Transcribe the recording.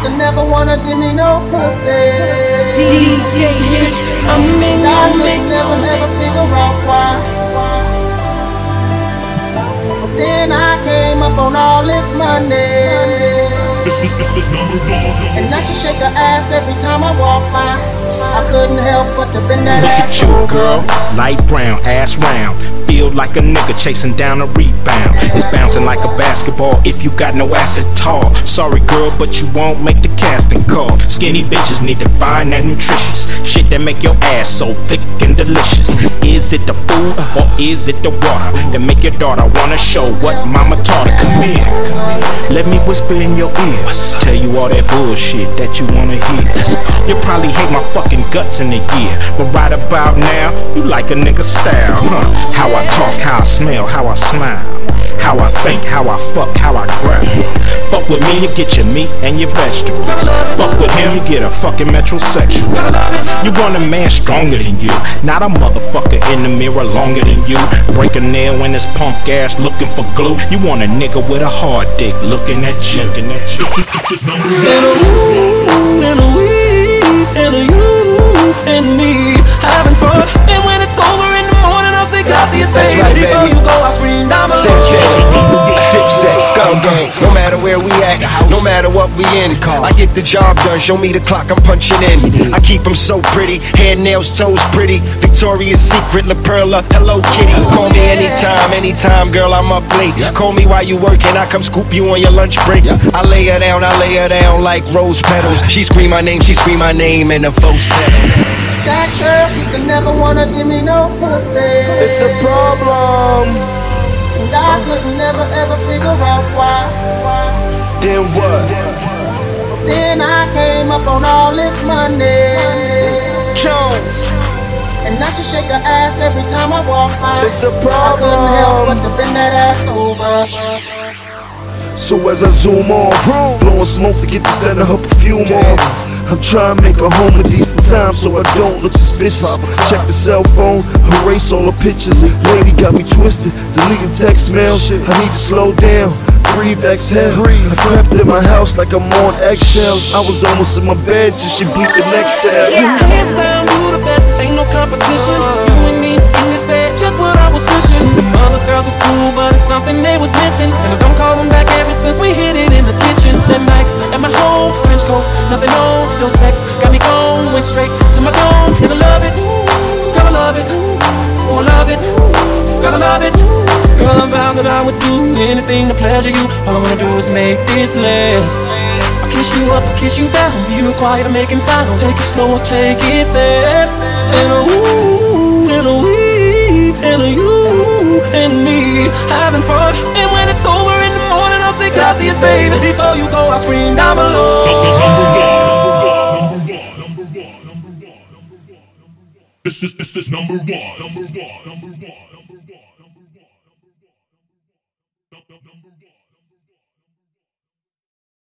to never wanna give me no pussy. DJ Hits, I'm in your mix. Never ever figure out why. But then I came up on all this money. This is number one. And now she shake her ass every time I walk by. I couldn't help but to bend that Look ass at you, over. girl. Light brown, ass round. Feel like a nigga chasing down a rebound. It's bouncing like a basketball if you got no ass at all. Sorry, girl, but you won't make the casting call. Skinny bitches need to find that nutritious shit that make your ass so thick and delicious. Is it the food or is it the water that make your daughter wanna show what mama taught her? Come here, let me whisper in your ear. Tell you all that bullshit that you wanna hear. You probably hate my fucking guts in a year, but right about now, you like a nigga style, huh? How I talk, how I smell, how I smile, how I think, how I fuck, how I grab. Fuck with me, you get your meat and your vegetables. Fuck with him, you get a fucking metrosexual. You want a man stronger than you, not a motherfucker in the mirror longer than you. Break a nail in his punk ass looking for glue. You want a nigga with a hard dick looking at you. This is number one. And a ooh, and a wee, and a you, and me having fun. And when it's over in the morning, I'll say gracias, baby. right, Before baby. you go, I'll scream down below. Dipset, Skull Gang. No matter where we at, no matter what we in, I get the job done. Show me the clock, I'm punching in. I keep them so pretty, hair, nails, toes pretty. Victoria's Secret, La Perla, Hello Kitty. Call me anytime, girl, I'm up late. Call me while you working, I come scoop you on your lunch break. I lay her down like rose petals. She scream my name, in a falsetto. That girl used to never wanna give me no pussy. It's a problem. And I could never ever figure out why. Then what? Then I came up on all this money. Jones. And now she shake her ass every time I walk by. It's a I couldn't help but problem. to bend that ass over. So as I zoom on, blowing smoke to get the scent of her perfume on. I'm trying to make her home a decent time so I don't look suspicious. Check the cell phone, erase all the pictures. Lady got me twisted, deleting text mails. I need to slow down, breathe, exhale. I crept in my house like I'm on eggshells. I was almost in my bed till she bleeped the next tab. Hands down, you the best, ain't no competition. You and me in this bed, just what I was wishing. The other girls was cool, but it's something they was missing. And I don't call them back ever since we hit it in the kitchen. That night at my home, trench coat, nothing on. Your sex got me gone, went straight to my dome. And I love it, girl, I love it. Oh, I love it, girl, I love it. Girl, I'm bound that I would do anything to pleasure you. All I wanna do is make this last. I'll kiss you up, I'll kiss you down. Be real quiet, I'm making sound. Take it slow or take it fast. And a ooh, and a wee, and a you, and me having fun. And when it's over in the morning, I'll say gracias, baby. Before you go, I'll scream down below. This is number one.